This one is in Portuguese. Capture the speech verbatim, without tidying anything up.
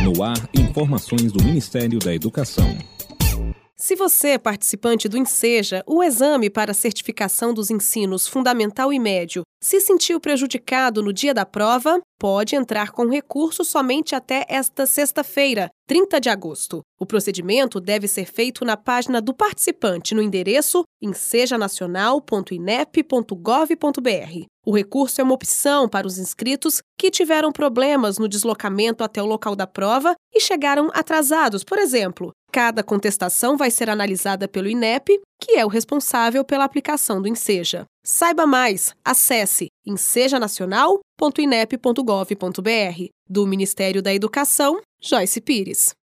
No ar, informações do Ministério da Educação. Se você é participante do Enseja, o exame para a certificação dos ensinos fundamental e médio, se sentiu prejudicado no dia da prova, pode entrar com recurso somente até esta sexta-feira, trinta de agosto. O procedimento deve ser feito na página do participante no endereço ensejanacional ponto inep ponto gov ponto br. O recurso é uma opção para os inscritos que tiveram problemas no deslocamento até o local da prova e chegaram atrasados, por exemplo. Cada contestação vai ser analisada pelo INEP, que é o responsável pela aplicação do Enseja. Saiba mais, acesse ensejanacional ponto inep ponto gov ponto br. Do Ministério da Educação, Joyce Pires.